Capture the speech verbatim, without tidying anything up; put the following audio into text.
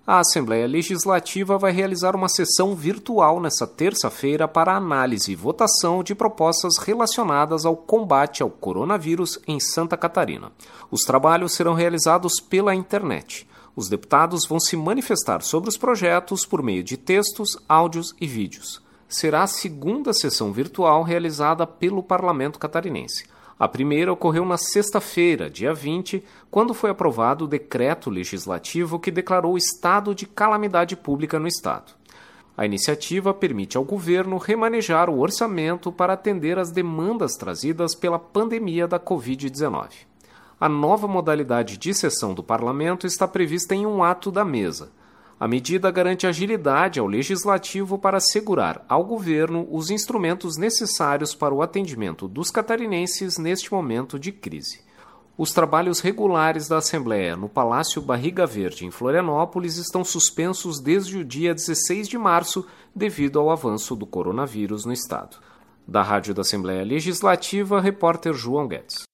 A Assembleia Legislativa vai realizar uma sessão virtual nesta terça-feira para análise e votação de propostas relacionadas ao combate ao coronavírus em Santa Catarina. Os trabalhos serão realizados pela internet. Os deputados vão se manifestar sobre os projetos por meio de textos, áudios e vídeos. Será a segunda sessão virtual realizada pelo Parlamento Catarinense. A primeira ocorreu na sexta-feira, dia vinte, quando foi aprovado o decreto legislativo que declarou estado de calamidade pública no estado. A iniciativa permite ao governo remanejar o orçamento para atender às demandas trazidas pela pandemia da covid dezenove. A nova modalidade de sessão do parlamento está prevista em um ato da mesa. A medida garante agilidade ao legislativo para assegurar ao governo os instrumentos necessários para o atendimento dos catarinenses neste momento de crise. Os trabalhos regulares da Assembleia no Palácio Barriga Verde, em Florianópolis, estão suspensos desde o dia dezesseis de março devido ao avanço do coronavírus no estado. Da Rádio da Assembleia Legislativa, repórter João Guedes.